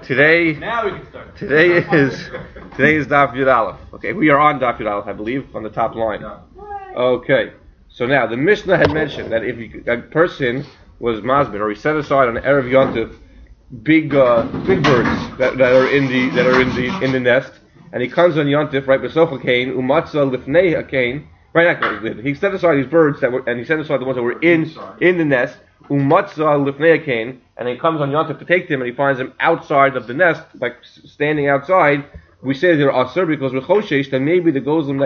Today, Now we can start. Today is Daf Yud Aleph. Okay, we are on Daf Yud Aleph, I believe, on the top line. Okay, so now the Mishnah had mentioned that if a person was masbid or he set aside on Erev Yontif big birds that are in the nest, and he comes on Yontif right besoch hakain umatzah lifnei hakain. Right, he set aside these birds and he set aside the ones that were in the nest. Umatzah lifnei hakain, and he comes on Yontif to take them, and he finds them outside of the nest, like standing outside. We say they're asur because we're choshesh that maybe the gozlim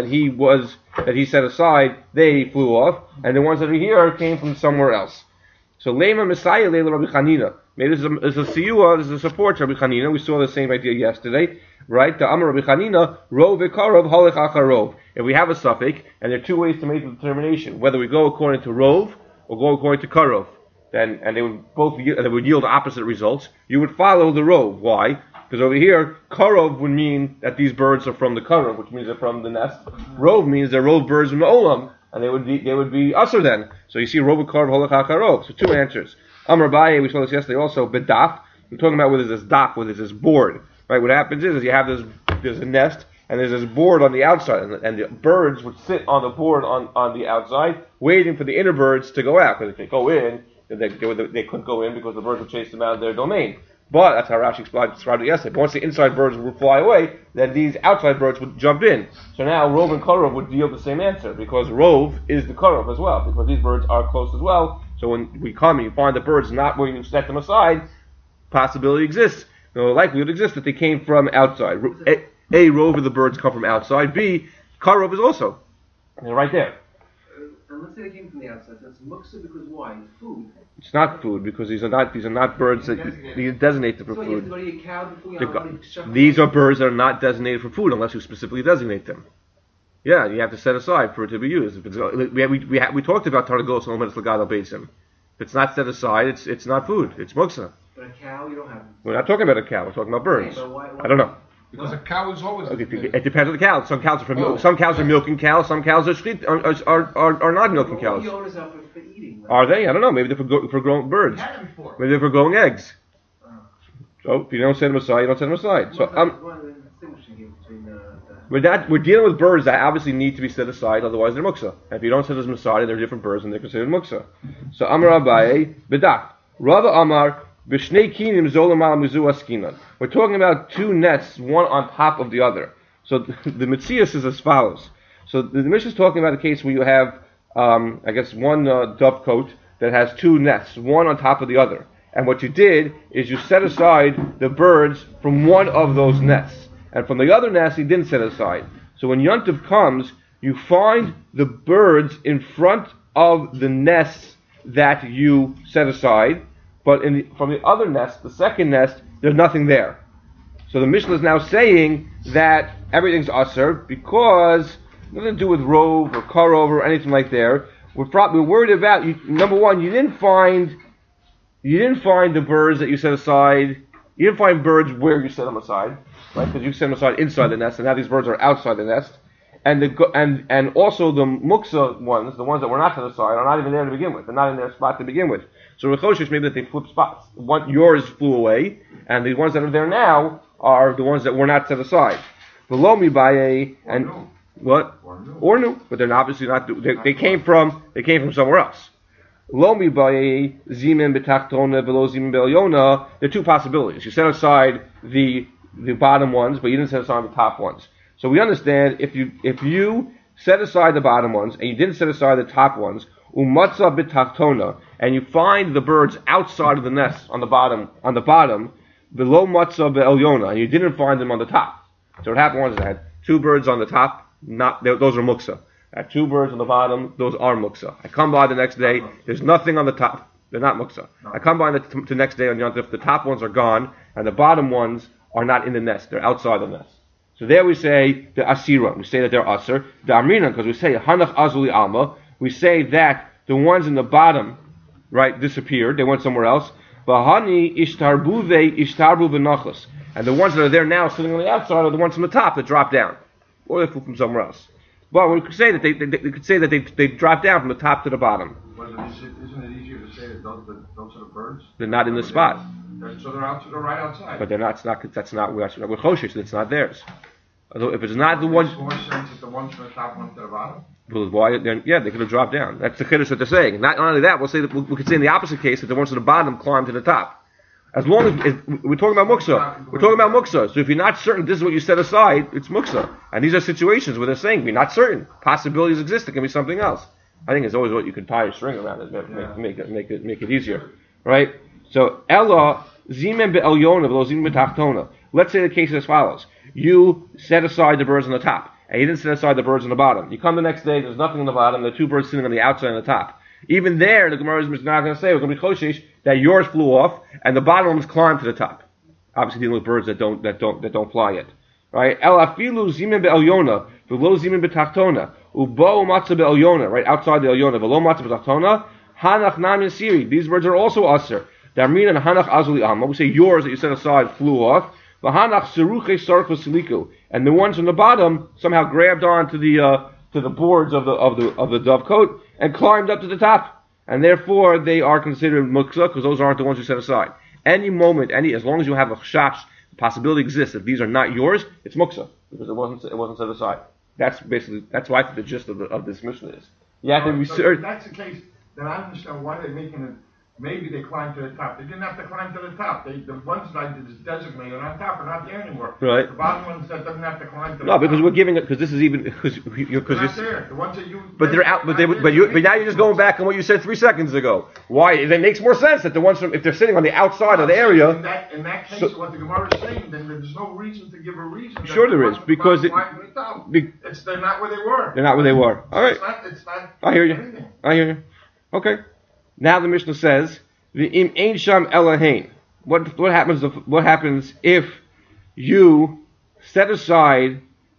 that he set aside, they flew off, and the ones that are here came from somewhere else. So lema Messiah leila Rabbi Chanina. Maybe this is a siyua, this is a support to Rabbi Chanina. We saw the same idea yesterday, right? The Amar Rabbi Chanina, rov v'karov halech acharov. If we have a suffix, and there are two ways to make the determination, whether we go according to rov or go according to karov, then and they would yield opposite results. You would follow the rov. Why? Because over here, karov would mean that these birds are from the karov, which means they're from the nest. Rov means they're rov birds from the olam, and they would be usher then. So you see rov v'karov halech acharov. So two answers. Amar Abaye, we saw this yesterday also, bedaf. We're talking about whether there's this daf, whether there's this board. Right? What happens is you have there's a nest, and there's this board on the outside, and the birds would sit on the board on the outside, waiting for the inner birds to go out. Because if they go in, they couldn't go in because the birds would chase them out of their domain. But that's how Rashi described it yesterday. But once the inside birds would fly away, then these outside birds would jump in. So now Rov and Karov would yield the same answer, because Rov is the Karov as well, because these birds are close as well. So when we come and you find the birds not where you set them aside, possibility exists. No, likelihood exists that they came from outside. A, Rov of the birds come from outside. B, Karov is also. They're right there. And let's say they came from the outside. That's muksa because why? It's food. It's not food because these are not birds that you designate them for food. You have to go to your cow before these are birds that are not designated for food unless you specifically designate them. Yeah, you have to set aside for it to be used. We talked about targos and omedes legado basin. If it's not set aside, it's not food. It's muksa. But a cow, you don't have. We're not talking about a cow. We're talking about birds. Okay, why I don't know. Because a cow is always. Okay, it depends on the cow. Some cows are milking cows. Some cows are not milking cows. The owners are for eating. Right? Are they? I don't know. Maybe they're for growing birds. Maybe they're for growing eggs. So if you don't set them aside, you don't set them aside. So we're dealing with birds that obviously need to be set aside, otherwise they're muksa. And if you don't set them aside, they're different birds and they're considered muksa. So Amar Abaye bedak Rava Amar b'shnei kinim zolamal mizu askinan. We're talking about two nets, one on top of the other. So the Metzias is as follows. So the Mishnah is talking about a case where you have, one dovecote that has two nests, one on top of the other. And what you did is you set aside the birds from one of those nests. And from the other nest, you didn't set aside. So when Yontif comes, you find the birds in front of the nests that you set aside. But from the other nest, the second nest, there's nothing there. So the Mishnah is now saying that everything's asur because nothing to do with rov or karov or anything like there. We're worried about number one. You didn't find the birds that you set aside. You didn't find birds where you set them aside, right? Because you set them aside inside the nest, and now these birds are outside the nest. And also the muksa ones, the ones that were not set aside, are not even there to begin with. They're not in their spot to begin with. So Rechoshish, maybe that they flip spots. Yours flew away, and the ones that are there now are the ones that were not set aside. Below me by and new. What? Or new, but they're obviously not. They came from somewhere else. Lomi by zimin betachtona below zimin belyona. There are two possibilities. You set aside the bottom ones, but you didn't set aside the top ones. So we understand if you set aside the bottom ones and you didn't set aside the top ones, umatza bitachtona, and you find the birds outside of the nest on the bottom, below matza be'elyona, and you didn't find them on the top. So what happened was I had two birds on the top, those are muksa. I had two birds on the bottom, those are muksa. I come by the next day, there's nothing on the top, they're not muksa. I come by the next day on Yontif, the top ones are gone, and the bottom ones are not in the nest, they're outside the nest. So there we say the asira, we say that they're asir. The amrina, because we say hanach azuli alma, we say that the ones in the bottom, right, disappeared, they went somewhere else. Bahani ishtarbu v'nachas. And the ones that are there now sitting on the outside are the ones from the top that drop down. Or they flew from somewhere else. But we could say that they could say that they drop down from the top to the bottom. But isn't it easier to say that those are the birds? They're not in the spot. So they're right outside. But they're not. That's not we're choshesh. It's not theirs. Although if it's not the one, it makes more sense that the ones from the top, one to the bottom. well, why? Yeah, they could have dropped down. That's the chiddush that they're saying. Not only that, we'll say that we could say in the opposite case that the ones to the bottom climb to the top. As long as we're talking about muksa, we're talking about muksa. So if you're not certain this is what you set aside, it's muksa. And these are situations where they're saying we're not certain. Possibilities exist. It can be something else. I think it's always what you can tie a string around it, make it easier, right? So Ella zimen be'elyona v'lo zimen b'tachtona. Let's say the case is as follows: you set aside the birds on the top, and you didn't set aside the birds on the bottom. You come the next day, there's nothing on the bottom. There are two birds sitting on the outside and the top. Even there, the Gemara is not going to say we're going to be choshesh that yours flew off and the bottom ones climbed to the top. Obviously, dealing with birds that don't fly yet, right? El afilu zimen be'elyona v'lo zimen b'tachtona ubo matzah be'elyona, right outside the elyona v'lo matzah b'tachtona hanach nam yasiri. These birds are also usher. Darmin and hanach azuli amma. We say yours that you set aside flew off. V'hanach seruche sark v'siliku, and the ones on the bottom somehow grabbed on to the boards of the dovecote and climbed up to the top, and therefore they are considered muksa because those aren't the ones you set aside. Any moment, as long as you have a chash, the possibility exists that these are not yours, it's muksa because it wasn't set aside. That's why the gist of this mission is. You have to be certain. If that's the case, then I understand why they're making it. Maybe they climbed to the top. They didn't have to climb to the top. The ones that I did designated on top are not there anymore. Right. The bottom ones that doesn't have to climb to the top. No, because we're giving it because this is even because you're not there. The ones that you. But they're out. But now you're just going back on what you said 3 seconds ago. Why? It makes more sense that the ones from if they're sitting on the outside of the area. In that case, what the Gemara is saying, then there's no reason to give a reason. Sure, there is because they're not where they were. They're not where they were. All right. It's not. I hear you. Okay. Now the Mishnah says. The im ein sham elahain. What happens if you set aside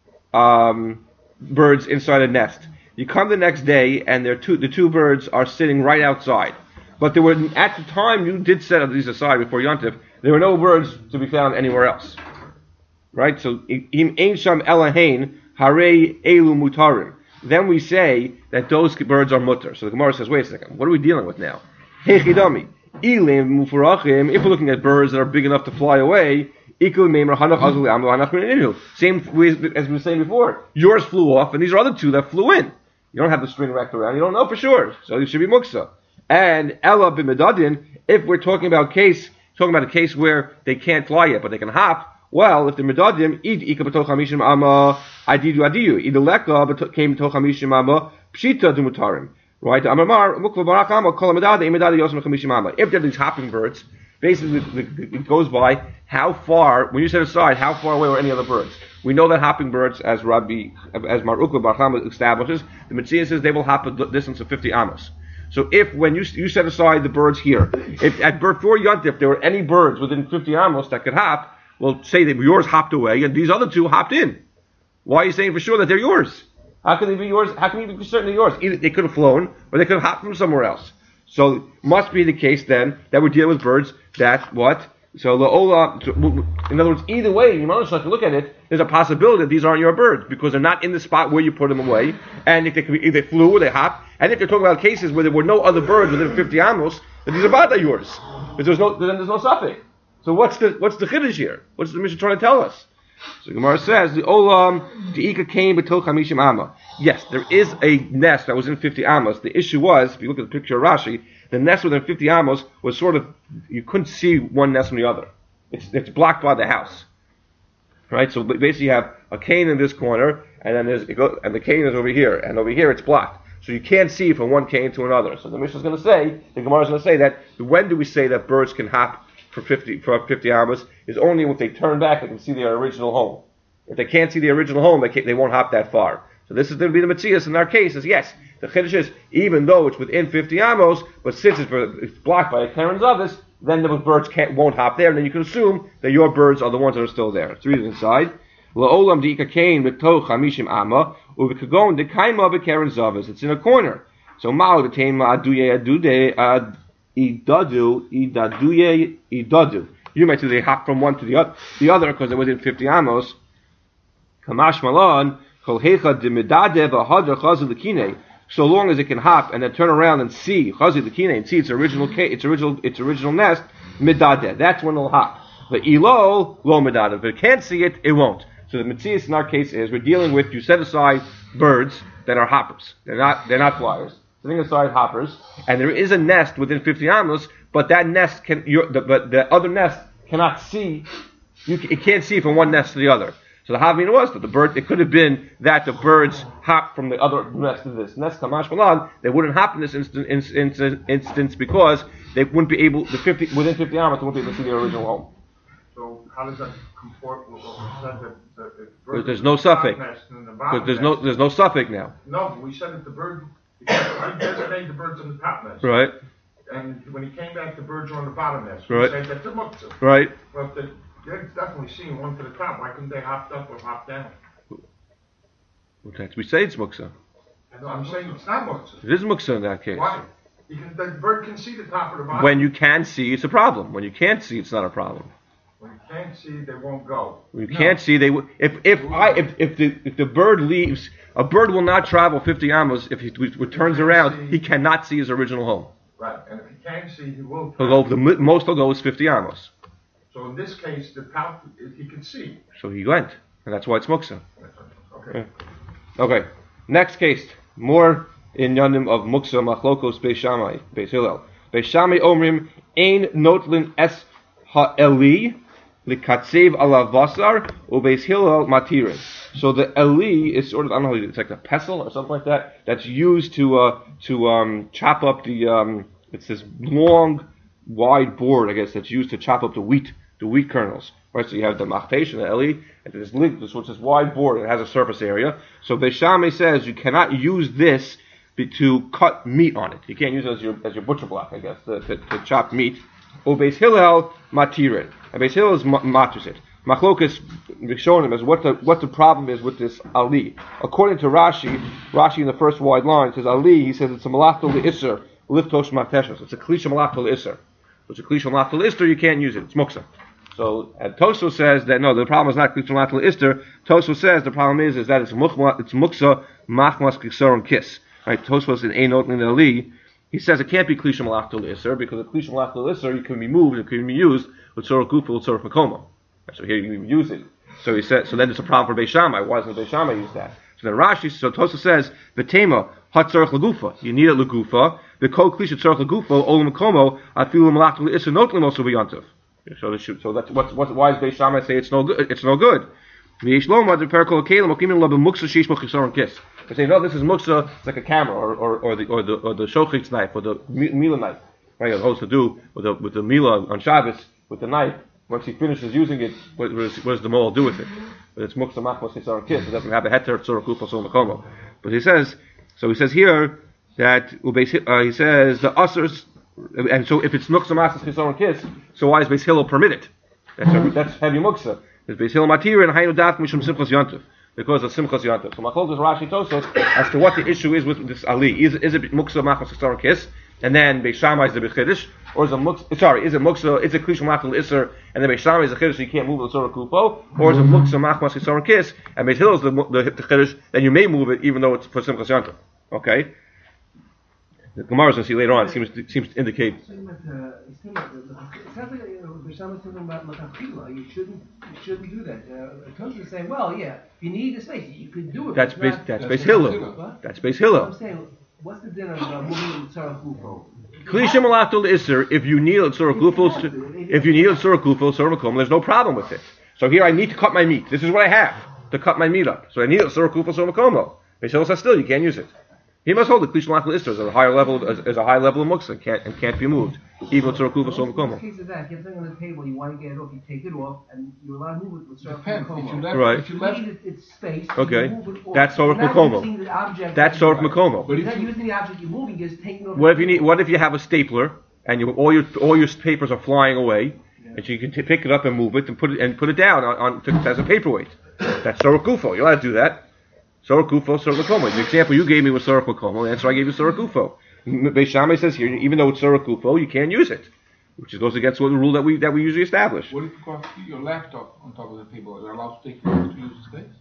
birds inside a nest? You come the next day and the two birds are sitting right outside. But there were at the time you did set these aside before Yontif, there were no birds to be found anywhere else. Right? So im ein sham elahain harei elu mutarim. Then we say that those birds are mutter. So the Gemara says, wait a second, what are we dealing with now? Hey chidami. If we're looking at birds that are big enough to fly away, same way as we were saying before, yours flew off, and these are other two that flew in. You don't have the string wrapped around, you don't know for sure, so it should be muksa. And Ella b'medadin, if we're talking about a case where they can't fly yet, but they can hop, well, if they're medadim, ika b'toch hamishim amma adidu adiyu, ida leka came b'toch hamishim amma pshita dumutarim. Right? If they're these hopping birds, basically it goes by how far, when you set aside, how far away were any other birds. We know that hopping birds, as Mar Ukva Bar Chama establishes, the Mitzvah says they will hop a distance of 50 amos. So if when you set aside the birds here, if before Yontif there were any birds within 50 amos that could hop, we'll say that yours hopped away and these other two hopped in. Why are you saying for sure that they're yours? How can they be yours? How can you be certain they're yours? Either they could have flown, or they could have hopped from somewhere else. So it must be the case then that we're dealing with birds that what? So in other words, either way, you might look at it. There's a possibility that these aren't your birds because they're not in the spot where you put them away. And if they flew or they hopped, and if you're talking about cases where there were no other birds within 50 amos, then these are bata yours. But there's no suffix. So what's the chiddush here? What's the Mishnah trying to tell us? So Gemara says the olam the ika came b'toch hamishim amma. Yes, there is a nest that was in 50 amos. The issue was, if you look at the picture of Rashi, the nest within 50 amos was sort of you couldn't see one nest from the other. It's blocked by the house, right? So basically you have a cane in this corner, and then and the cane is over here, and over here it's blocked. So you can't see from one cane to another. So the Mishnah is going to say, the Gemara is going to say that when do we say that birds can hop for 50 amos is only if they turn back and can see their original home. If they can't see the original home, they won't hop that far. So this is going to be the Metzias in our case. Is yes, the chiddush is even though it's within 50 amos, but since it's blocked by a Karen Zavis, then the birds won't hop there, and then you can assume that your birds are the ones that are still there. Let's read it inside. La'olam di'ika kain b'toch hamishim amma u'v'kagon de'kaima b'Karen Zavis. It's in a corner. So ma'al b'tein ma'aduye adude idadu. You might say they hop from one to the other because they're within 50 amos. Kamash malan kol hecha demidade v'hadra chazu l'kinei. so long as it can hop and then turn around and see chazi the kine and see its original nest midadeh. That's when it'll hop. The ilo lo midadeh. If it can't see it, it won't. So the mitzias in our case is we're dealing with, you set aside birds that are hoppers. They're not flyers. Setting aside hoppers, and there is a nest within 50 amos, but that nest but the other nest cannot see. It can't see from one nest to the other. So the havmina was that the bird. It could have been that the birds hop from the other nest to this nest. Kamash malan, they wouldn't hop in this instance because they wouldn't be able within 50 amos they wouldn't be able to see their original home. So how does that comport with what we said that Because there's no suffix. Because there's no suffix now. No, but we said that the bird. I designated the birds on the top nest. Right. And when he came back, the birds were on the bottom nest. Right. We said that's a muktzah. Right. Well, if they're definitely seeing one to the top. Why couldn't they hop up or hop down? We say it's muksa. No, I'm saying it's not muktzah. It is muksa in that case. Why? The bird can see the top or the bottom. When you can see, it's a problem. When you can't see, it's not a problem. When you can't see, they won't go. When you can't see, they will. If the bird leaves, a bird will not travel 50 amos if he turns around. He cannot see his original home. Right, and if he can see, he will. He'll go. The most he'll go is 50 amos. So in this case, the top he can see. So he went, and that's why it's muksa. Okay. Okay. Next case, more in yanim of muksa machlokos Beis Shammai, Beis Hillel. Beis Shammai omrim ein notlin es ha'eli likatsev ala vasar ubeis Hillel matirin. So the eli is sort of, I don't know, it's like a pestle or something like that. That's used to chop up the it's this long, wide board, I guess, that's used to chop up the wheat kernels. Right, so you have the machtesh and the eli, and this wide board. It has a surface area. So Beis Shammai says you cannot use this to cut meat on it. You can't use it as your butcher block, I guess, to chop meat. Ubeis Hillel matirin, and Beis Hillel is matus it. Machlokas showing him as what the problem is with this ali. According to Rashi in the first wide line says ali. He says it's a malachto le'isser liftosh mateshos. It's a klisha malachto le'isser. It's a klisha malachto le'isser. You can't use it. It's muksa. So Toso says that no, the problem is not klisha malachto le'isser. Toso says the problem is that it's muksa machmas kisaron kiss. Right? Toso in ein not in ali. He says it can't be klisha malachto le'isser because a klisha malachto le'isser you can be moved, it can be used with tzorach gufa, with tzorach makomo. So here you use it. So he said. So then it's a problem for Beis Shammai. Why doesn't Beis Shammai use that? So then Rashi, so Tosa says, "V'tema hat tzarich legufa." You need it legufa. The kol klisha tzarich legufa olam makomo afilu malach le'isur not lemosu v'yantiv. So that's why does Beis Shammai say it's no good? It's no good. V'yesh loma the perkol kelim okimin lo b'muksa sheish bo chisaron kiss. They say no, this is muksa. It's like a camera or the shochitz knife or the mila knife. Right, it's supposed to do with the mila on Shabbos with the knife. Once he finishes using it, what does the mole do with it? But it's muksa machmas chisaron kiss. It doesn't have a heter tzorach gufa sol makomo. But he says here that he says the users, and so if it's muksa machmas chisaron kiss, so why is Beis Hillel permit it? That's heavy muksa. It's Beis Hillel matir and haynu dat mishum simchas yontif, because of simchas yontif. So machlokes Rashi Tosos as to what the issue is with this ali. Is it muksa machmas chisaron kiss? And then Beis Shammai is the Bechiddush, or is it muksa? Is it klisha malachto le'isser, and then Beis Shammai is the Chiddush, so you can't move the tzorach kupo, or is it muksa machmas chisaron kiss, and Beis Hillel is the Chiddush, then you may move it even though it's for simchas yontif. Okay. The Gemara is going to see later on. Seems to indicate. It sounds like Beis Shammai is talking about latachila. You shouldn't do that. Tosh is saying, well, yeah, if you need the space, you could do it. That's Beis Hillel. That's Beis Hillel. I'm saying, what's the din of moving the tzorach kupo? Klisha malachto le'isser. If you need a tzorach kupo, tzorach makom, there's no problem with it. So here I need to cut my meat. This is what I have to cut my meat up. So I need a tzorach kupo, tzorach makomo. Beis Hillel says still you can't use it. He must hold the klisha malachto le'isser as a higher level of muksa and can't be moved, even with tzorach kupo, tzorach makomo. In case of that, you have something on the table, you want to get it off, you take it off, and you're allowed to move it with tzorach makomo. Right. If you leave its space, okay. you move it off. That's tzorach makomo. That's tzorach makomo. But you're not using the object you're moving, you're just taking it off. What if you have a stapler and all your papers are flying away, and so you can pick it up and move it and put it down as a paperweight? That's tzorach kupo. You're allowed to do that. Tzorach kupo, tzorach makomo. The example you gave me was tzorach makomo. The answer I gave you is tzorach kupo. Beis Shammai says here, even though it's tzorach kupo, you can't use it, which goes against the rule that we usually establish. What if you got your laptop on top of the table? Are you allowed to take it to use the space?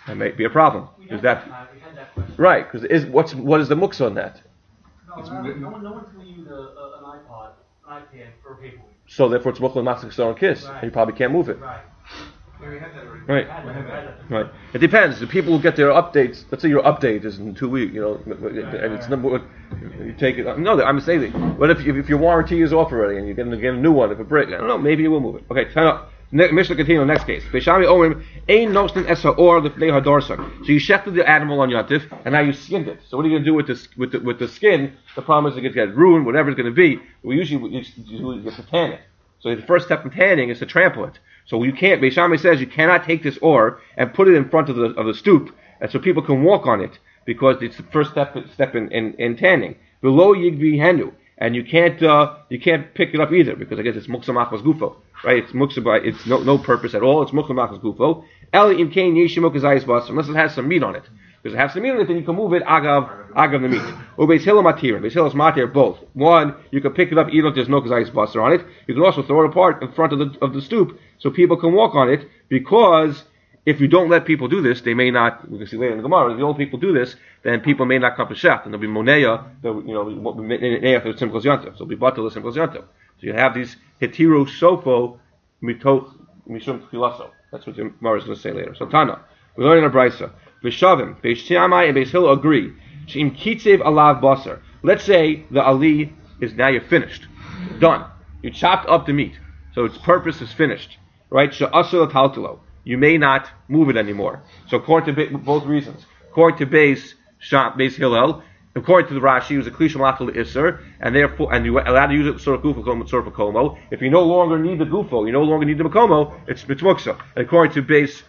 That may be a problem. We Because had that that question. right? Because what is the muksa on that? No one's going to use an iPod, an iPad, or a paperweight. So therefore, it's mukla matzah and kiss, and you probably can't move it. Right. We had that already. Right. Right. It depends. The people will get their updates. Let's say your update is in 2 weeks, and it's number. You take it. No, I'm saying that. But if your warranty is off already and you're going to get a new one, if it breaks, I don't know. Maybe you will move it. Okay. Mishnah continue. Next case. Beishami omrim ein nosnin esa or lifnei hadorsan. So you shechted the animal on Yantif, and now you skinned it. So what are you going to do with this with the skin? The problem is it gets ruined, whatever it's going to be. We usually you get to tan it. So the first step in tanning is to trample it. So you can't. Beishami says you cannot take this ore and put it in front of the stoop, and so people can walk on it because it's the first step in tanning. Below yigbi henu, and you can't pick it up either because I guess it's muksa machas gufo, right? It's muksa by it's no purpose at all. It's muksa machas gufo. Eli im kain yeshimuk azayis bas unless it has some meat on it. Because it has some meat on it, then you can move it agav the meat. Or beis hillel matir, beis hillel matir both. One, you can pick it up even if there's no kazayis basar on it. You can also throw it apart in front of the stoop so people can walk on it. Because if you don't let people do this, they may not. We can see later in the Gemara. If you don't let people do this, then people may not come to shech, and there'll be moneya. So it'll be batal simchas yantiv. So you have these hitiru sofo mitoch mishum tchilaso. That's what the Gemara is going to say later. So Tana, we learn in a brisa. V'shavim, Beis Shammai and Beis Hillel agree. She'im kitzev alav basar. Let's say the ali is now you're finished, done. You chopped up the meat, so its purpose is finished, right? She'asur l'taltalo. You may not move it anymore. So according to both reasons, according to Beis Hillel, according to the Rashi, it was a klishim lachal iser, and therefore, and you're allowed to use it sort of gufo, sort of makomo. If you no longer need the gufo, you no longer need the makomo, it's muksa. And according to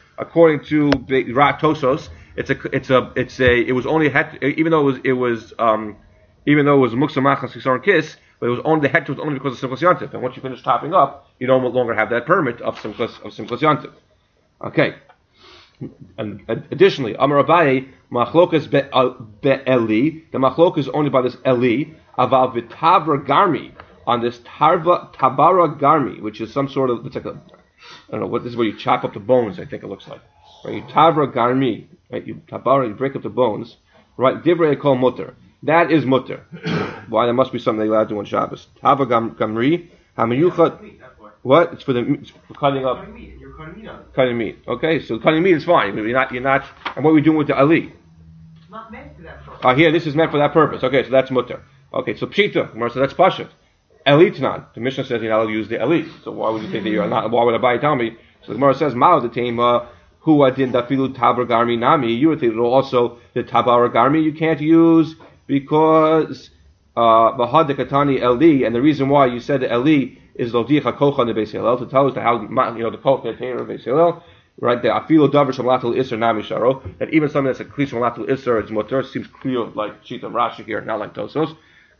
Tosos, it was only even though it was muksa machas kisar kiss, but it was only the het was only because of simchas yantiv. And once you finish topping up, you no longer have that permit of simchas yantiv. Okay. And additionally, Amar Abaye machlokas be'eli. The machlok is only by this eli. Aval v'tavra garmi on this tabara garmi, which is some sort of it's like a I don't know what this is where you chop up the bones. I think it looks like right. You tavra garmi, right? You break up the bones, right? Divrei kol mutter. That is mutter. Why? There must be something they allowed to do on Shabbos. Tavra gamri hamayuchat. What? It's for cutting up. You're cutting meat on it. Cutting meat. Okay, so cutting meat is fine. You're not. And what are we doing with the ali? It's not meant for that purpose. Here, this is meant for that purpose. Okay, so that's mutter. Okay, so pshita. So that's pashut. Eli tnan. The Mishnah says you're not allowed to use the eli. So why would you think that you're not? Why would Abai tell me? So the Gemara says ma'od the tema hu adin dafilu tabar garmi nami. You would think also the tabar garmi you can't use because bahad katani eli, and the reason why you said the eli is lodicha kocha in the Beis Hillel to tell us how the kocha container of Beis Hillel, right? The afilo davar shamlatul iser nami sharo, that even something that's a kli shamlatul iser is mutter. Seems clear like Shita Rashi here, not like Tosos.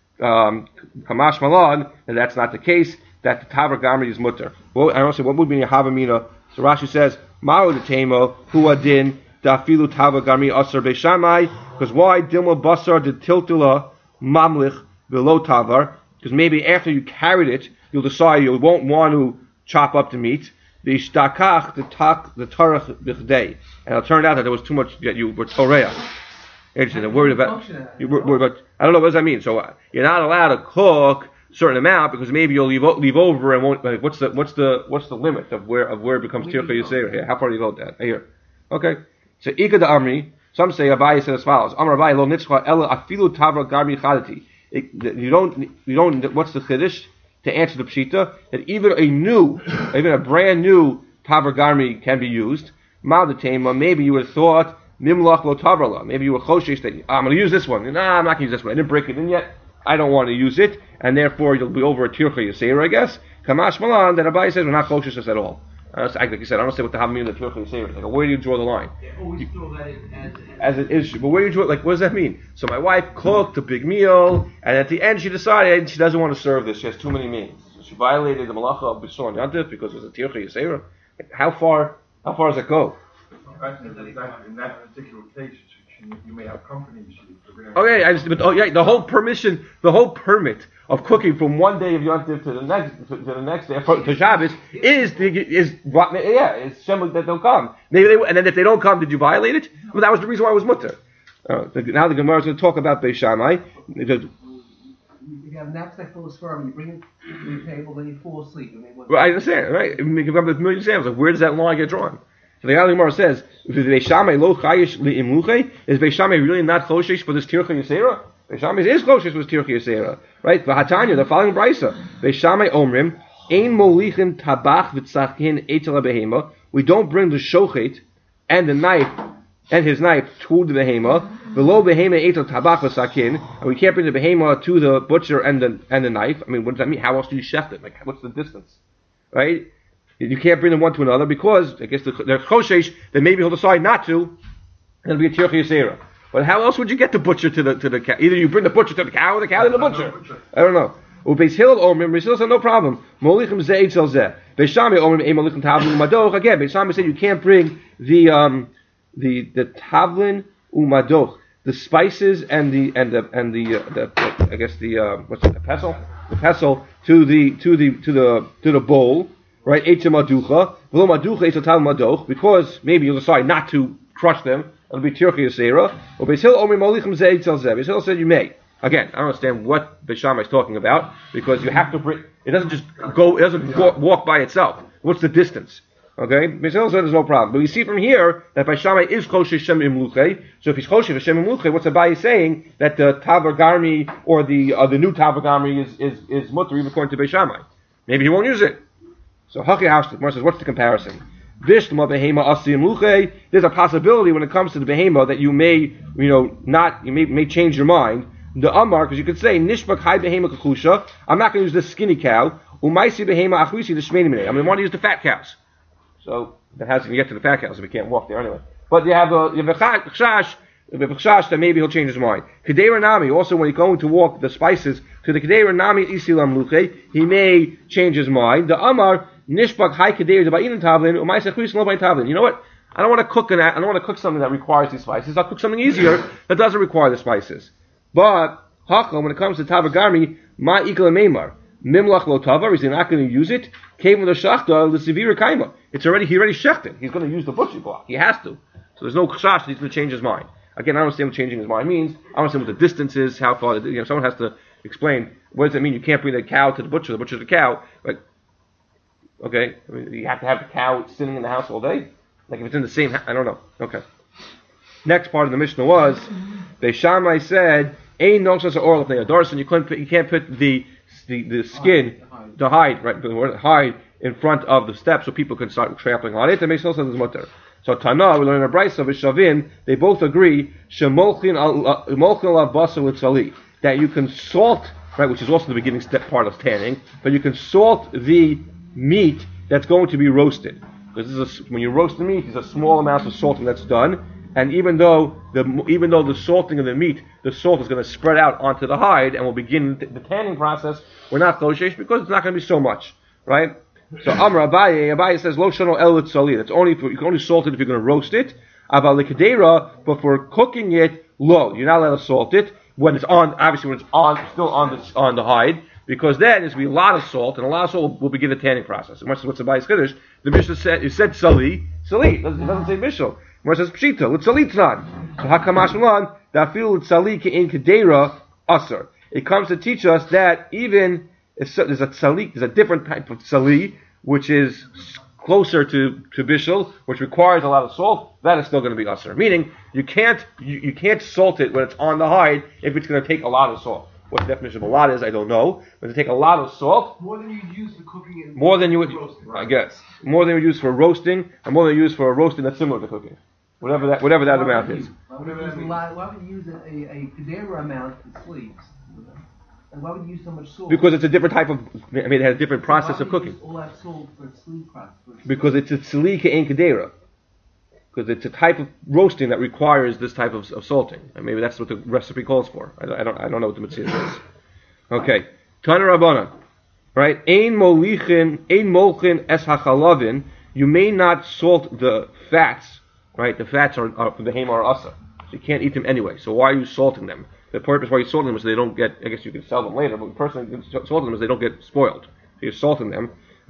Kamash malan, and that's not the case. That the tavar garmi is mutter. Well, I also what would be a havamina? So Rashi says ma'u the temo hu adin dafilu tavar garmi aser Beis Shammai, because why dilma basar de tiltula mamlich below tavar? Because maybe after you carried it, you'll decide you won't want to chop up the meat. The ishtakach, the tarach b'chdei, and it'll turn out that there was too much that you were toreah. Interesting. They're worried about. You were worried about. I don't know what does that mean. So you're not allowed to cook a certain amount because maybe you'll leave over and won't. Like, what's the limit of where it becomes tircha yisera here? How far do you go with that? Here. Okay. So ika da amri. Some say Abaye said as follows: Amar Abaye lo nitzcha ela afilu tavra garmi chadati. You don't. What's the chiddush? To answer the pshita, that even a brand new tavar garmi can be used. Maybe you would have thought mimlach lo tavrala. Maybe you were choshesh that I'm going to use this one. No, I'm not going to use this one. I didn't break it in yet. I don't want to use it, and therefore you'll be over a tircha yisera, I guess. Kamash malan. That Abaye says we're not choshesh at all. Like you said, I don't say what the havamina of the tircha yisera. Like, where do you draw the line? Always throw that in as an issue. But where do you draw? Like, what does that mean? So my wife cooked a big meal, and at the end she decided she doesn't want to serve this. She has too many meals. So she violated the malacha of B'Shon Yantif because it was a tircha yisera. Like, how far does that go? In that particular case, it's a You may have companies. Okay, the whole permit of cooking from one day of Yom Tov to the next day to Shabbos is Shem that they'll come. And then if they don't come, did you violate it? Well, that was the reason why it was mutter. Now the Gemara is going to talk about Beis Shammai. You have a knapsack full of sperm, you bring it to the table, then you fall asleep. Well, I understand, right? You can come up with a million examples. Like, where does that line get drawn? So the Gemara says, "Is Beis Shammai really not choshesh for this tircha yisera? Beis Shammai is choshesh for this tircha yisera, right? V'hatanya, the following brisa, Beis Shammai omrim, ein molichin tabach v'tzachin eitel behema. We don't bring the shochet and the knife and his knife to the behema. Below behema eitel tabach v'tzachin, and we can't bring the behema to the butcher and the knife. I mean, what does that mean? How else do you shecht it? Like, what's the distance, right? You can't bring them one to another because I guess they're choshesh. Then maybe he'll decide not to, and it'll be a tircha yisera. But how else would you get the butcher to the cow? Either you bring the butcher to the cow, or the cow to the butcher. I don't know. Beis Hillel omrim, Beis Hillel said no problem. Molichim zeh etzel zeh. Beis Shammai omrim ein molichin tavlin umadoch. Again, Beis Shammai said you can't bring the tavlin umadoch, the spices and the I guess the pestle to the bowl. Right, Eitzel Maducha, V'lo Maducha Eitzel Tal Madoch, because maybe you'll decide not to crush them, it'll be Tircha Yisera, or Beis Hillel Omri Molichem Zeh Eitzel Zeh. Beis Hillel said you may. Again, I don't understand what Beis Shammai is talking about, because you have to bring, it doesn't just go, it doesn't walk by itself. What's the distance? Okay, Beis Hillel said there's no problem. But we see from here that Beis Shammai is Choshesh Shem Imluche, so if he's Choshesh Shem Imluche, what's Abaye saying? That the Tavar Garmi, or the new Tavar Garmi is mutter, even according to Beis Shammai. Maybe he won't use it. So Haki Hashtik says, what's the comparison? There's a possibility when it comes to the behema that you may, may change your mind. The Amar, because you could say Nishbak Hai Behema Kakusha. I'm not going to use this skinny cow. Umaisi Behema Achvisi the Shmeni Minei. I'm going to want to use the fat cows. So that has to get to the fat cows if we can't walk there anyway. But you have a chash that maybe he'll change his mind. Kedera Nami, also when he's going to walk the spices to the Kedera Nami Isilam Luche, he may change his mind. The Amar Nishbak Hai Kedera Debayin Tavlin Umaisa Chris Lobayin Tavlin. You know what? I don't want to cook something that requires these spices. I'll cook something easier that doesn't require the spices. But Hachal, when it comes to Tavagarmi, Ma Ikla Meimar Mimlach Lo Tavar, he's not going to use it. Came with a shachta l'sivira kaima. He already shechted. He's going to use the butcher block. He has to. So there's no chash that he's going to change his mind. Again, I don't understand what changing his mind means. I don't understand what the distance is, how far. Someone has to explain what does it mean. You can't bring the cow to the butcher to the cow. Like, okay, I mean, you have to have the cow sitting in the house all day. Like if it's in the same, I don't know. Okay. Next part of the Mishnah was, Beis Shammai said, "Ein noshas or darson." You can't put the skin, the hide, right? The word hide in front of the steps so people can start trampling on it. And Beis Hillel says it's mutter. So Tana, we learn in a brayso of Shavin, they both agree shemolchin alav basar l'tzali, that you can salt, right, which is also the beginning step part of tanning, but you can salt the meat that's going to be roasted. Because when you roast the meat, there's a small amount of salting that's done, and even though the salting of the meat, the salt is going to spread out onto the hide and will begin the tanning process, we're not choshesh because it's not going to be so much, right? So Amar Abaye says lo shano el tzali. That's only you can only salt it if you're going to roast it. Aval lekadera, but for cooking it, lo, you're not allowed to salt it when it's on. Obviously, when it's still on the hide, because then there's going to be a lot of salt, and a lot of salt will begin the tanning process. And what's Abaye's kiddush? The Mishnah said tzali. It doesn't say mishal. Where it says pshita, l'tzalitnan. So hakamashmalan dafil tzali ke'in kedera aser. It comes to teach us that even there's a tzali, there's a different type of tzali which is closer to bishul, which requires a lot of salt. That is still going to be aser. Meaning you can't salt it when it's on the hide if it's going to take a lot of salt. What the definition of a lot is, I don't know. But to take a lot of salt, more than you'd use for cooking and more than you would, roasting, right? I guess, more than you would use for roasting, and more than you use for a roasting that's similar to cooking. Whatever that amount is. Why would you use a kedera amount for sleeves? And why would you use so much salt? Because it's a different type of, it has a different process of cooking. Use all that salt for sleeve process? Because it's a tzli ke'en kedera. Because it's a type of roasting that requires this type of salting. And maybe that's what the recipe calls for. I don't know what the mitzvah is. Okay. Tana Rabbana. Right? Ein molchin es hachalavin. You may not salt the fats. Right? The fats are for the hema or asa. so you can't eat them anyway. So why are you salting them? The purpose why you're salting them is so they don't get, I guess you can sell them later, but the person who's salting them is they don't get spoiled. So you're salting them.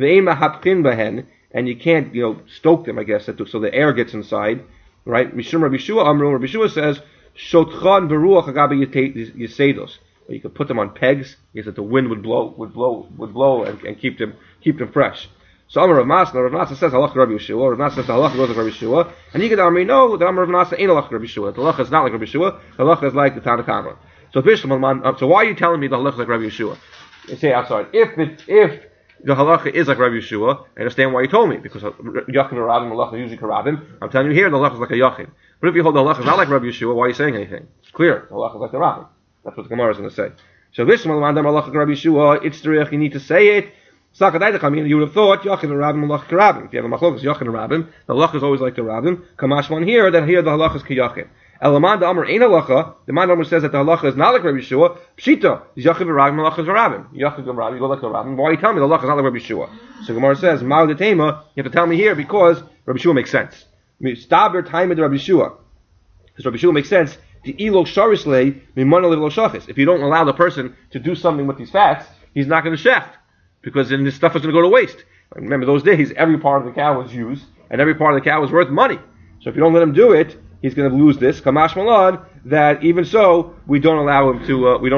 And you can't, stoke them, I guess, so the air gets inside, right? Mishum Rabbi Shua Amru, Rabbi Shua says, Shotchan beruach agabi yesedos. You could put them on pegs, I guess that the wind would blow and keep them fresh. So Amar Rav Nasa says halacha Rabbi Yeshua. Rav Nasa says the halacha goes like Rabbi Yeshua, and you can tell me no, that Amar Rav Nasa ain't halacha Rabbi Yeshua. The halacha is not like Rabbi Yeshua. The halacha is like the Tanna Kamma. So why are you telling me the halacha is like Rabbi Yeshua? You say outside. If the halacha is like Rabbi Yeshua, I understand why you told me, because Yachin and Rabin, halacha is usually Karabin. I'm telling you here, the halacha is like a Yachin. But if you hold the halacha is not like Rabbi Yeshua, why are you saying anything? It's clear. The halacha is like the Rabin. That's what the Gemara is going to say. So this halacha Rabbi Yeshua, it's the you need to say it. You would have thought Yachin and Rabin, halacha Karabin. If you have a machlokas Yachin and Rabin, the halacha is always like the Rabin. Kamashman here, that here the halacha is Kiyachin. Elaman the Amr ain't halacha. The man Amr says that the halacha is not like Rabbi Yeshua. Pshita is Yachin v'Rabim, halacha is Rabin. Yachin and Rabin, you go like the Rabin. Why are you telling me the halacha is not like Rabbi Yeshua? So Gemara says, Ma'u detema. You have to tell me here because Rabbi Yeshua makes sense. Staber time of Rabbi Yeshua, because Rabbi Yeshua makes sense. The ilo sharisle mimana livlo shachis. If you don't allow the person to do something with these fats, he's not going to shecht, because then this stuff is going to go to waste. Remember those days, every part of the cow was used, and every part of the cow was worth money. So if you don't let him do it, he's going to lose this. Kamash malad, that even so, we don't allow him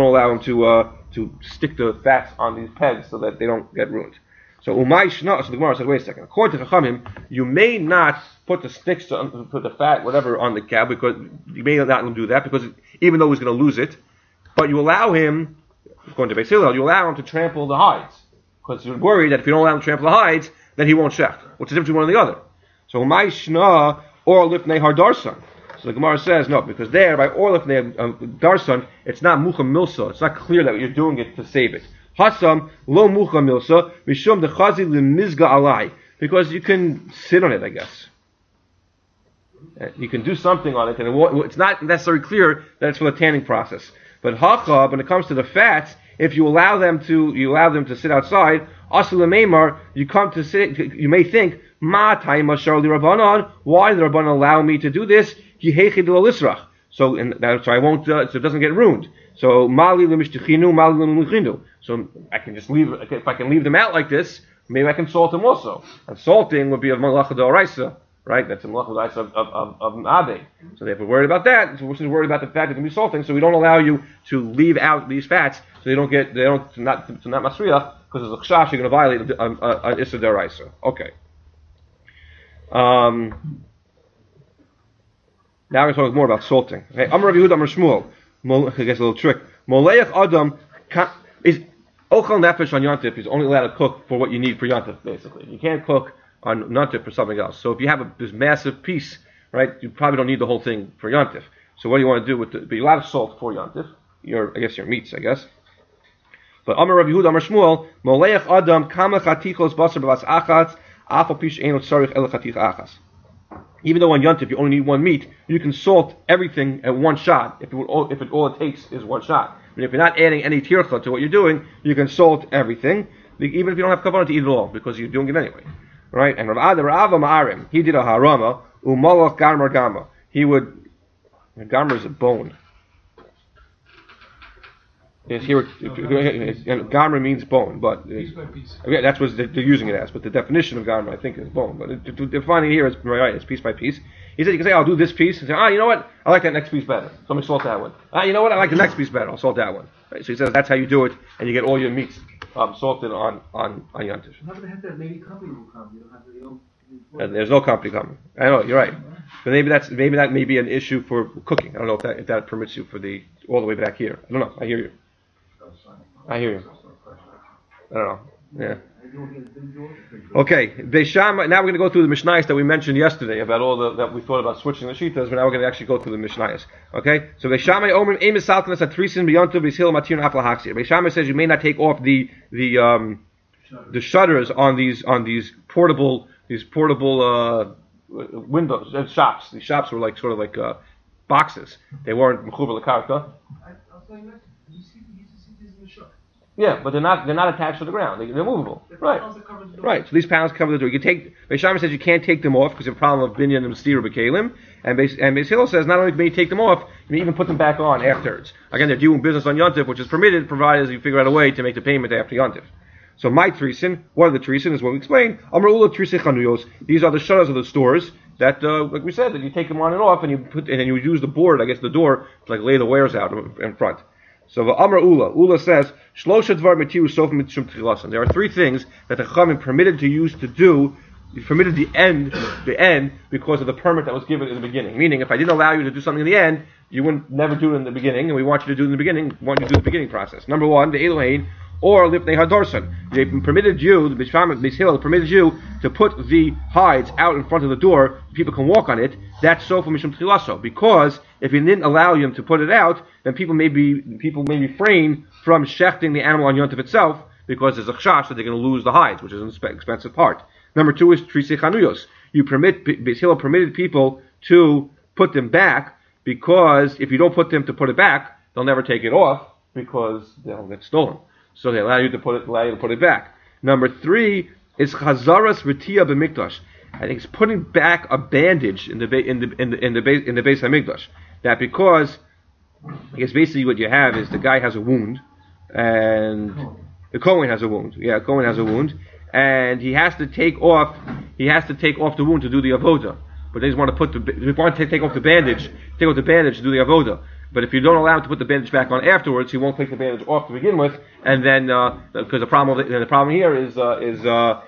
to stick the fats on these pegs so that they don't get ruined. So umay shna. So the Gemara said, wait a second. According to Chachamim, you may not put the sticks put the fat whatever on the cow, because you may not do that, because even though he's going to lose it, but you allow him, according to Beis Hillel, you allow him to trample the hides, because you're worried that if you don't allow him to trample the hides, then he won't shecht. What's the difference between one and the other? So umay shna or lifnei hardarsan. So the Gemara says no, because there by or lifnei darsan, it's not mucha milsa. It's not clear that you're doing it to save it. Hasam lo mucha milsa mishum dechazi lemizga alai, because you can sit on it, I guess. You can do something on it, and it's not necessarily clear that it's for the tanning process. But hachab, when it comes to the fats, if you allow them to sit outside, asul meimar, you may think, ma taima sharli rabbanon, why did the rabbanon allow me to do this? So I won't, so it doesn't get ruined. So mali lemishtichinu, mali lemluchinu. So I can just leave. If I can leave them out like this, maybe I can salt them also. And salting would be of malacha d'oraisa, right? That's a malacha d'oraisa of abe. So if we're worried about that, so we're worried about the fact that can be salting. So we don't allow you to leave out these fats, so not masriach, because there's a chash you're going to violate an issa d'oraisa. Okay. Now we're going to talk more about salting. Okay, Amar Rabbi Yehuda Amar Shmuel. I guess a little trick. Moleach Adam is Ochel Nefesh on Yontif. Is only allowed to cook for what you need for Yontif, basically. You can't cook on Yontif for something else. So if you have this massive piece, right, you probably don't need the whole thing for Yontif. So what do you want to do with it? But you're allowed to salt for Yontif. Your meats, I guess. But Amar Rabbi Yehuda Amar Shmuel. Moleach Adam Kama Chatichos Basar B'Vas Achatz Afal Pish Einot Tzarich El Chatich Achas. Even though on Yontif you only need one meat, you can salt everything at one shot. If all it takes is one shot. And if you're not adding any tircha to what you're doing, you can salt everything, even if you don't have kavanah to eat it all, because you're doing it anyway, right? And Rav Ma'arim, he did a harama umalach gamar gama. Gamar is a bone. Yes, here gamar means bone, but Piece by piece. Okay, that's what they're using it as. But the definition of gamar, I think, is bone. But defining here is right, it's piece by piece. He said you can say I'll do this piece, and say you know what, I like that next piece better, so I'm gonna salt that one. You know what, I like the next piece better, I'll salt that one. Right, so he says that's how you do it, and you get all your meats salted on Yontif. How do they have that? Maybe company will come. You don't have to. And there's no company coming. I know, you're right. But maybe that may be an issue for cooking. I don't know if that permits you for all the way back here. I don't know. I hear you. I don't know. Yeah. Okay. Now we're going to go through the Mishnayos that we mentioned yesterday about that we thought about switching the shitas, but now we're going to actually go through the Mishnayos. Okay. So Beishamai Omer Emes Saltanas at Trisin Beyontu Bishil Matir Afla Haksir. Beishamai says you may not take off the shutters on these portable windows shops. These shops were sort of like boxes. They weren't mechuber l'karka. I'll tell you what. You see this in the shop. Yeah, but they're not attached to the ground. They're movable. Right. Right. So these panels cover the door. You can take. Beis Shammai says you can't take them off because you have a problem of binyan and stira b'kelim. And Beis Hillel says not only may you take them off, you may even put them back on afterwards. Again, they're doing business on Yontif, which is permitted, provided you figure out a way to make the payment after Yontif. So my trisin, what are the trisin is what we explained. Amar ula trisei chanuyos. These are the shutters of the stores that, like we said, that you take them on and off, and then you use the board, I guess the door, to like lay the wares out in front. So the Amar Ula says, Shlosha dvar mitiru sof mitshum tchilasan. There are three things that the Chachamim permitted to do, permitted the end because of the permit that was given in the beginning. Meaning, if I didn't allow you to do something in the end, you wouldn't never do it in the beginning, and we want you to do it in the beginning. We want you to do the beginning process. Number one, the Elohein, or lipnei hadorsan. They permitted you, the Beis Hillel permitted you to put the hides out in front of the door. People can walk on it. That's sofa mishum tchilaso. Because if you didn't allow him to put it out, then people may refrain from shechting the animal on Yontif itself because there's a chash that they're going to lose the hides, which is an expensive part. Number two is trisei chanuyos. Beis Hillel permitted people to put them back because if you don't put them to put it back, they'll never take it off because they'll get stolen. So they allow you to put it back. Number three is chazaras v'tia b'mikdash. I think it's putting back a bandage in the Beis Hamikdash. That because I guess basically what you have is the guy has a wound, and the Kohen has a wound. Yeah, Kohen has a wound, and he has to take off the wound to do the avoda. But they just want to take off the bandage to do the avoda. But if you don't allow him to put the bandage back on afterwards, he won't take the bandage off to begin with, and then because the problem here is the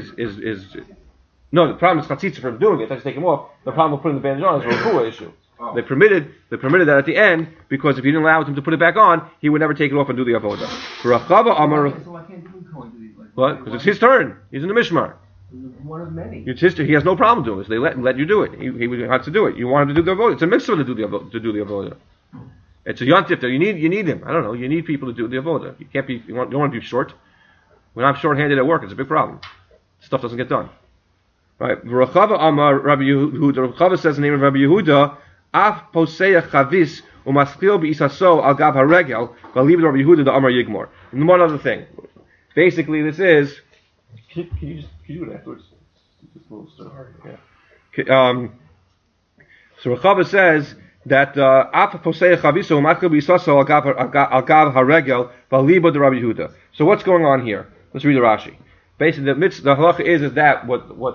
problem is chatzitza for doing it. That's take him off. The problem of putting the bandage on is a refuah issue. They permitted that at the end because if you didn't allow him to put it back on, he would never take it off and do the avodah. Rachava Amar. So why can't you Cohen do these? What? Because it's his turn. He's in the mishmar. One of many. It's his turn. He has no problem doing this. They let you do it. He had to do it. You want him to do the avodah. It's a mitzvah to do the avodah. It's a yontif that you need him. I don't know. You need people to do the avodah. You can't be. You don't want to be short. When I'm short-handed at work, it's a big problem. Stuff doesn't get done. Right? Rachava Amar Rabbi Yehuda. Rachava says the name of Rabbi Yehuda. Af poseya chavis umaskil beisaso al gav haregel v'alib Rabbi Yehuda the Amar Yigmor. And one other thing. Basically, this is. Can you do it afterwards? Just a little story. Yeah. So Rachava says that Af poseya chavis umaskil beisaso al gav haregel v'alib the Rabbi Yehuda. So what's going on here? Let's read the Rashi. Basically, the halacha is that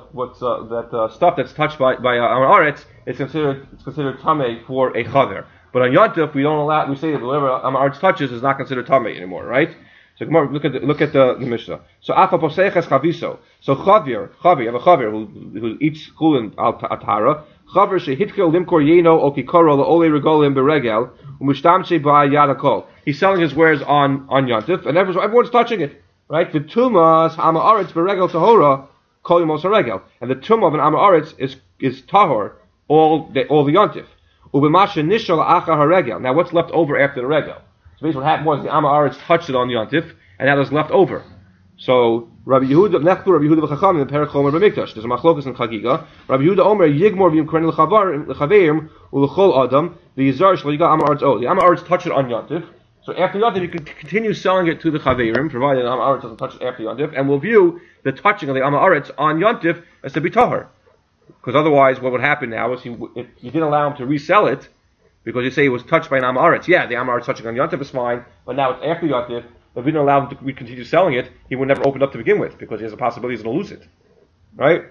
stuff that's touched by Amaretz is considered tamei for a chaver. But on Yontif, we say that whatever Amaretz touches is not considered tamei anymore, right? So look at the Mishnah. So afa poseches chaviso. So chaver, you have a chaver who eats chulin al atara. Chaver shehitkel limkor yeno o kikoro laole regolim beregel umushtamche ba yadakol. He's selling his wares on Yontif, and everyone's touching it. Right? The tumas ha'ma'aretz beregel tahora kol yomos haregel, and the tumah of an ha'ma'aretz is tahor all the yontif. Ubemasha nishal achar haregel. Now what's left over after the regel? So basically what happened was the ha'ma'aretz touched it on the yontif, and now there's left over. So Rabbi Yehuda v'chacham in the Perek Chomer b'Mikdash. There's a machlokas in Chagiga. Rabbi Yehuda Omer yigmor v'yimkren l'chaveim u'l'chol adam v'yizar shlo yiga ha'ma'aretz o. The ha'ma'aretz touched it on yontif. So after Yontif, you can continue selling it to the Chaverim, provided the Amaretz doesn't touch it after Yontif, and we'll view the touching of the Amaretz on Yontif as to be Tahar. Because otherwise, what would happen now is if you didn't allow him to resell it, because you say it was touched by an Amaretz. Yeah, the Amaretz touching on Yontif is fine, but now it's after Yontif. If we didn't allow him to continue selling it, he would never open up to begin with, because he has a possibility he's going to lose it. Right?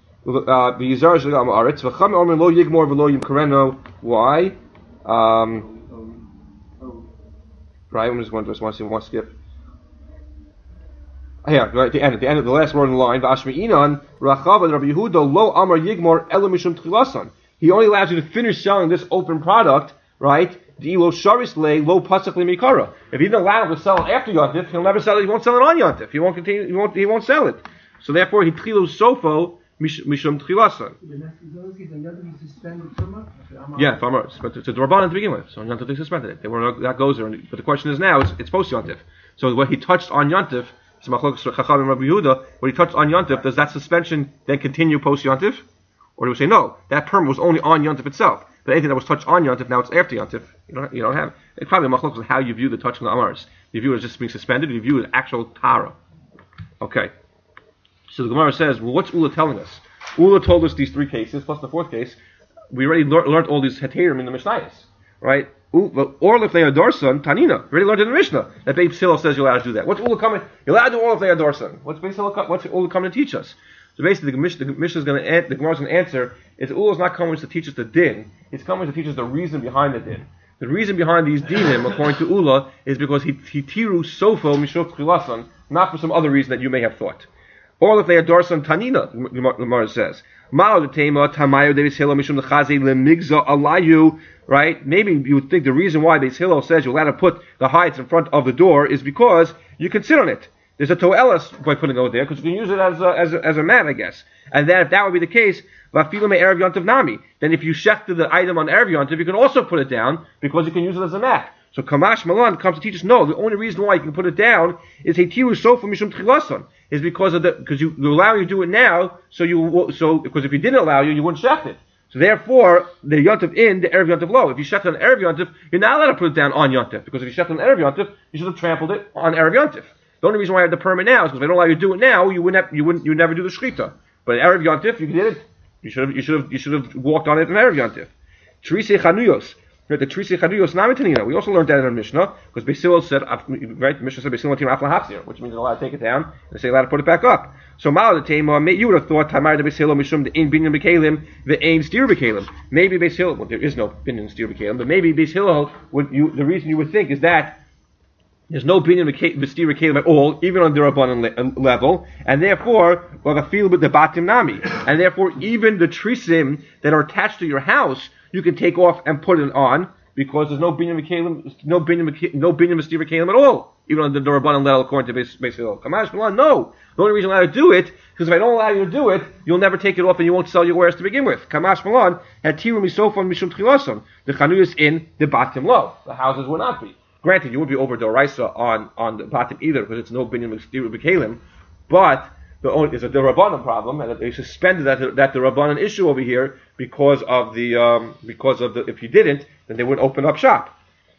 Why? Right, I just want to see one skip. Here, right, the end of the last word in the line. V'ashmi'inan Rachava Rabbi Yehuda lo Amar Yigmor elo mishum tchilasan. He only allows you to finish selling this open product, right? Lo sharis le lo pasach le mikara. If he didn't allow him to sell it after Yontif, he'll never sell it. He won't sell it on Yontif. He won't continue. He won't sell it. So therefore, he tchilu sofo mishum tchilasan. Yeah, but it's a Dwarban to begin with, so Yontif they suspended it. They were that goes there. But the question is now, it's post Yontif. So what he touched on Yontif, so Machlokes Chacham and Rabbi Yehuda, what he touched on Yontif, does that suspension then continue post Yontif, or do we say no? That perm was only on Yontif itself, but anything that was touched on Yontif now it's after Yontif. You don't have it. It's probably Machlokes on how you view the touching of the Amaretz. Do you view it as just being suspended? Or do you view it as actual Tara? Okay. So the Gemara says, well, what's Ula telling us? Ula told us these three cases, plus the fourth case. We already learned all these heterim in the Mishnayos, right? Or if they are dorsan, tanina. We already learned in the Mishnah that Beis Hillel says you're allowed to do that. What's Ula coming? You're allowed to do all if they are dorsan. What's Ula coming to teach us? So basically, the Mishnah is going to, the Gemara is going to answer is Ula is not coming to teach us the din. It's coming to teach us the reason behind the din. The reason behind these dinim, according to Ula, is because he tiru sofo mishok chilasan, not for some other reason that you may have thought. Or if they are dorsan tanina, the Gemara says. Right? Maybe you would think the reason why Beis Hillel says you're allowed to put the hides in front of the door is because you can sit on it. There's a toelis by putting it over there because you can use it as a mat, I guess. And then if that would be the case, then if you shechted the item on Erev Yontiv, you can also put it down because you can use it as a mat. So Kamash Malan comes to teach us, no, the only reason why you can put it down is Hetiru Sofa Mishum Tchilason, is because you allow you to do it now, because if you didn't allow you wouldn't shecht it. So therefore, the Yontif in, the Erev Yontif low. If you shecht on Erev Yontif, you're not allowed to put it down on Yontif, because if you shecht on Erev Yontif, you should have trampled it on Erev Yontif. The only reason why I have the permit now is because if I don't allow you to do it now, you would never do the Shechita. But Erev Yontif, you did it. You should have walked on it in Erev Yontif. Trisei Chanuyos. Right, the Trisei Chanuyos Namitanina. We also learned that in our Mishnah, because Beis Hillel said, right, the Mishnah said Beis Hillel Tim Afla Hafzir, which means they're allowed to take it down, and they say allowed to put it back up. So Mala the Tema, you would have thought Tamar the Beis Hillel Mishum the Ein Binyan Bekalim, the Ein Steer Bekalim. Maybe Beis Hillel, well, there is no Binyan Steer Bekalim, but maybe Beis Hillel the reason you would think is that there's no binyan b'steer b'kelim at all, even on the Rabbanan level, and therefore, well, the feel with the batim nami, and therefore, even the trisim that are attached to your house, you can take off and put it on, because there's no binyan b'kelim, no binyan b'steer b'kelim at all, even on the Rabbanan level, according to Beis Hillel. Kamash Milan, no. The only reason I allow you to do it, because if I don't allow you to do it, you'll never take it off and you won't sell your wares to begin with. Kamash Milan had tiru misofon mishum tchilason. The chanuyas in the batim low. The houses will not be. Granted, you won't be over Doraisa on the Batim either, because it's no binyan b'kelim, but it's a Rabbanan problem, and they suspended that the Rabbanan issue over here because of the if you didn't, then they wouldn't open up shop.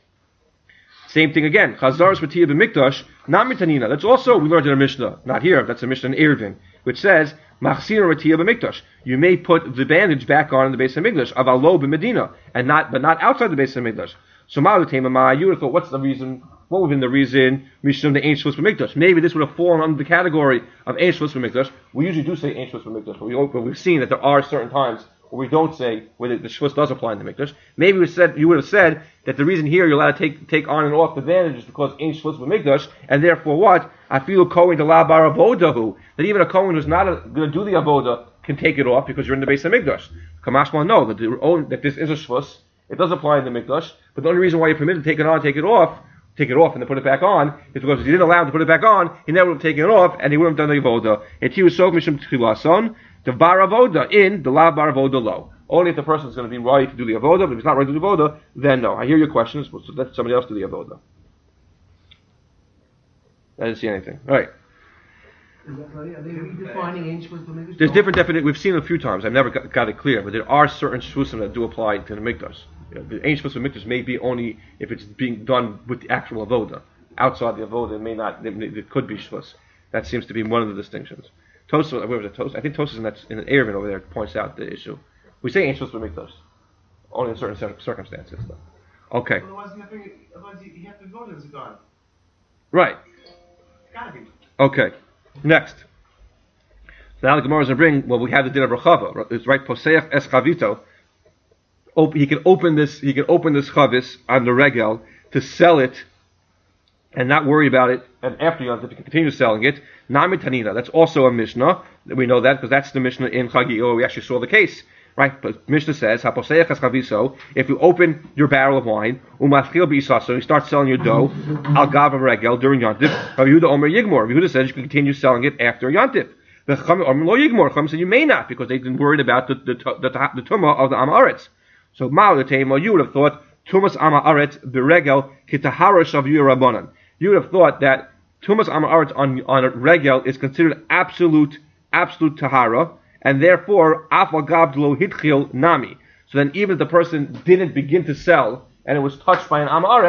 Same thing again. Chazaras v'tiyah b'mikdash namitanina. That's also we learned in a Mishnah, not here. That's a Mishnah in Eruvin, which says machsir v'tiyah b'mikdash. You may put the bandage back on in the base of Mikdash of alo b'medina, but not outside the base of Mikdash. So you would have thought, what's the reason? What would have been the reason? Mishum the Ein Shvus B'Mikdash. Maybe this would have fallen under the category of Ein Shvus B'Mikdash. We usually do say Ein Shvus B'Mikdash, but we've seen that there are certain times where we don't say whether the Shvus does apply in the Mikdash. Maybe you would have said that the reason here you're allowed to take on and off the bandage is because Ein Shvus B'Mikdash, and therefore what? I feel Kohen to La Bar Avodahu, that even a Kohen who's not going to do the Avodah can take it off because you're in the base of Mikdash. Kamashma know that this is a Shvus. It does apply in the Mikdash, but the only reason why you're permitted to take it on, take it off, and then put it back on, is because if you didn't allow him to put it back on, he never would have taken it off, and he wouldn't have done the avoda. And he was so mishum tchilason, the bar avoda in, the la bar avoda low. Only if the person is going to be right to do the avoda, but if he's not right to do the avoda, then no. I hear your questions, so let somebody else do the avoda. I didn't see anything. All right. Are they redefining Ein Shvus B'Mikdash? There's different definitions. We've seen it a few times. I've never got it clear, but there are certain shvusim that do apply to the mikdash. The Ein Shvus B'Mikdash may be only if it's being done with the actual avoda. Outside the avoda, it may not. It could be shvus. That seems to be one of the distinctions. Tosfos, where was it? Tosfos? I think Tosfos in an Eruvin over there points out the issue. We say Ein Shvus B'Mikdash only in certain circumstances. Though. Okay. Otherwise, you have to go to the God. Right. It's gotta be. Okay. Next. So now the Gemara is going to bring, well, we have the din of Rechava. It's right, Poseach es chavito. He can open this chavis on the regel to sell it and not worry about it, and after Yom Tov he can continue selling it. Nami Tanina, that's also a Mishnah. We know that because that's the Mishnah in Chagi'o. We actually saw the case. Right, but Mishnah says, "Haposeach es chaviso." If you open your barrel of wine, umaschil b'isaso, you start selling your dough al gav regel during Yontif. Rabbi Yehuda Omer Yigmor. Rabbi Yehuda says you can continue selling it after Yontif. The Chachamim Omer Lo Yigmor. Chachamim said you may not because they've been worried about the tumah of the Am Haaretz. So Ma'al Tema, you would have thought tumas Am Haaretz b'regel kitahara shavu rabbanan. You would have thought that tumas Am Haaretz on a regel is considered absolute tahara. And therefore, afal gabdlo hitchil nami. So then, even if the person didn't begin to sell and it was touched by an am haaretz,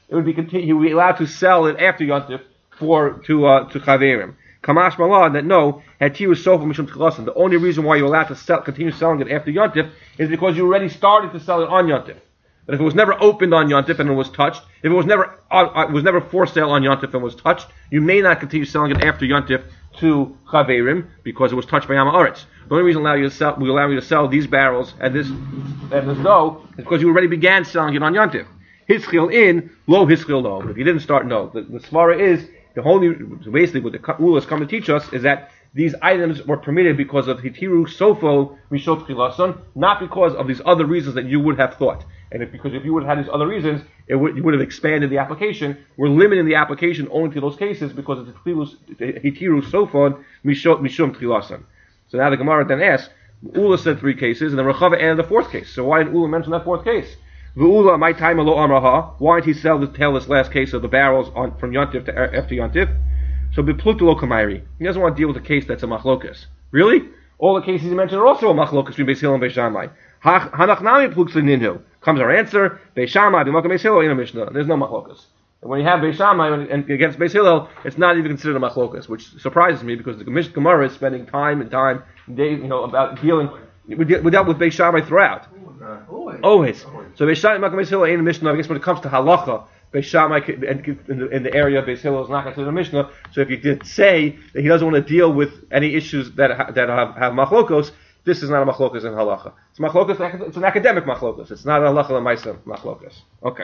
it would be he would be allowed to sell it after Yontif to Chaverim. Kamash Malad that no, Hatiru Sofa Mishum Tchilasan. The only reason why you're allowed to continue selling it after Yontif is because you already started to sell it on Yontif. But if it was never opened on Yontif and it was touched, if it was never for sale on Yontif and was touched, you may not continue selling it after Yontif to Chaverim because it was touched by Yam Haaretz. The only reason we allow you to sell these barrels and this dough is because you already began selling it on Yontif. Hischil in, lo hischil lo. But if you didn't start, no. The svara is basically what the Ulas come to teach us is that these items were permitted because of Hitiru Sofo Mishot Chilason, not because of these other reasons that you would have thought. And because if you would have had these other reasons, you would have expanded the application. We're limiting the application only to those cases because it's Hitiru Sofon Mishum Chilason. So now the Gemara then asks, Ula said 3 cases, and then Rechava added the 4th case. So why did Ula mention that 4th case? V'ula, my time lo amraha. Why did he tell this last case of the barrels from Yontif to after Yontif? So b'plutu lo kamairi. He doesn't want to deal with a case that's a machlokas. Really? All the cases he mentioned are also a machlokas between Beis Hillel and Beis Shammai. Hanachnami pluksa ninhu. Comes our answer. Beis Shammai b'makam Beis Hillel in a mishnah. There's no machlokas. And when you have Beis Shammai and against Beis Hillel, it's not even considered a machlokas, which surprises me because the Gemara is spending time, days, about dealing. We dealt with Beis Shammai throughout. Always. So Beis Shammai Beis Hillel ain't a Mishnah. I guess when it comes to halacha, Beis Shammai in the area of Beis Hillel is not considered a Mishnah. So if you did say that he doesn't want to deal with any issues that have machlokos, this is not a machlokas in halacha. It's machlokas. It's an academic machlokas. It's not a halacha l'maisa machlokas. Okay.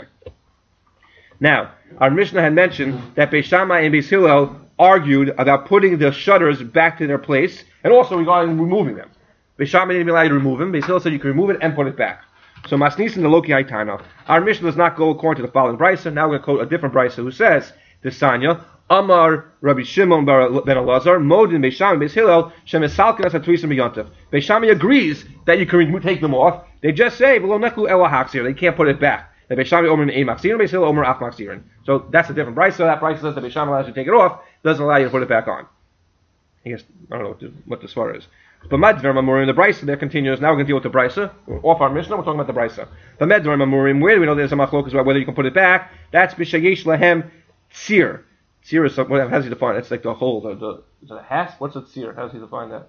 Now our Mishnah had mentioned that Beis Shammai and Beis Hillel argued about putting the shutters back to their place, and also regarding removing them. Beis Shammai didn't allow you to remove them. Beis Hillel said you can remove it and put it back. So Masnisin the Loki Haitana. Our Mishnah does not go according to the following brisa. Now we're going to quote a different brisa who says, the Sanya, Amar Rabbi Shimon ben Elazar, Modin Beis Shammai Beis Hillel, Shemesalkin as Hatrisam B'Yontif. Beis Shammai agrees that you can take them off. They just say, V'lo neklu ela haksir. They can't put it back. The Beis Shammai omer ein machzirin, Beis Hillel omer ach machzirin. So that's a different brisa. That brisa says that Beis Shammai allows you to take it off, doesn't allow you to put it back on. I guess I don't know what the svara is. But Madver Mamurim, the brisa there continues. Now we're going to deal with the brisa. We're off our Mishnah. We're talking about the brisa. The Madver Mamurim, where do we know there's a machlokas about whether you can put it back? That's b'shayesh lahem tzir. Tzir is how does he define it? It's like the hole. Is it a has? What's a tzir? How does he define that?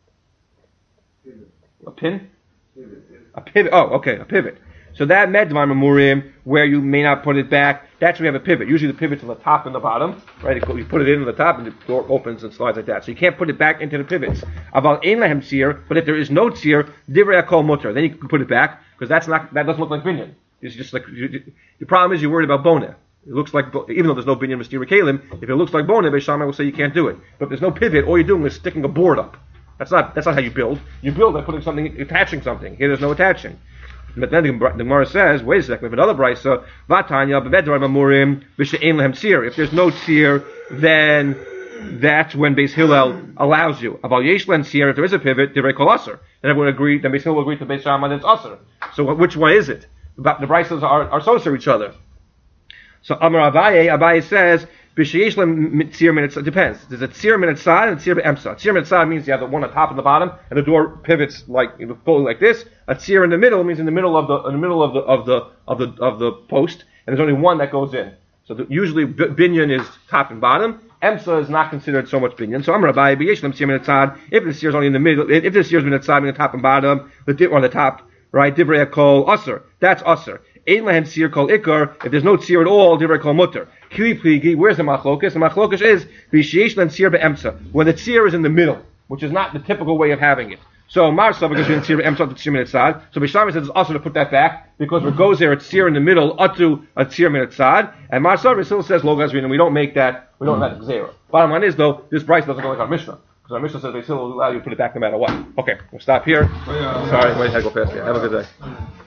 A pin? A pivot. Oh, okay, a pivot. So that Medvar Mamurim, where you may not put it back, that's where you have a pivot. Usually the pivot's on the top and the bottom, right? You put it in on the top and the door opens and slides like that. So you can't put it back into the pivots. About ein lahem tzir, but if there is no tzir, divrei akol mutter, then you can put it back because that doesn't look like binyan. It's just like the problem is you're worried about boneh. It looks like even though there's no binyan mistira kalim, if it looks like boneh, Beis Shammai will say you can't do it. But if there's no pivot, all you're doing is sticking a board up. That's not how you build. You build by attaching something. Here there's no attaching. But then the Gemara says, wait a second, we have another brisa, Vatanya, Bevedra Mamurim, Vishaim Lehem Tzir. If there's no tzir, then that's when Beis Hillel allows you. Aval Yesh Len Tzir, if there is a pivot, Divrei Kol Aser. Then everyone agreed, then Beis Hillel will agree to Beis Shammai that it's Aser. So which one is it? The brisas are so to each other. So Amar Abaye says, B'sheyesh Len Tzir Min Etzad, depends. There's a Tzir Min Etzad and a Tzir Be'emsa. Tzir Min Etzad means you have the one on top and the bottom, and the door pivots fully like this. A Tzir in the middle means in the middle of the post, and there's only one that goes in. So usually binyan is top and bottom. Emsa is not considered so much binyan. So Amar Abaye B'yesh Len Tzir Min Etzad. If the Tzir is only in the middle, if the Tzir is Min Etzad, meaning the top and bottom, or the top, right? Divrei Kol Aser. That's Aser. Ein lahem tzir kol ikar. If there's no tzir at all, divrei kol mutter. Kili pligi. Where's the machlokas? The machlokas is b'sheyesh len tzir be'emsa. When the tzir is in the middle, which is not the typical way of having it. So Mar Sava goes in tzir be'emsa to tzir min etzad. So Beis Shammai says it's also to put that back because it goes there. It's tzir in the middle, atu a tzir min etzad. And Mar Sava still says lo gazrin, and we don't make that. We don't have that zera. Bottom line is though, this price doesn't go like our Mishnah. Because our Mishnah says Beis Hillel will allow you to put it back no matter what. Okay, we'll stop here. Sorry, wait, I go past here. Have a good day.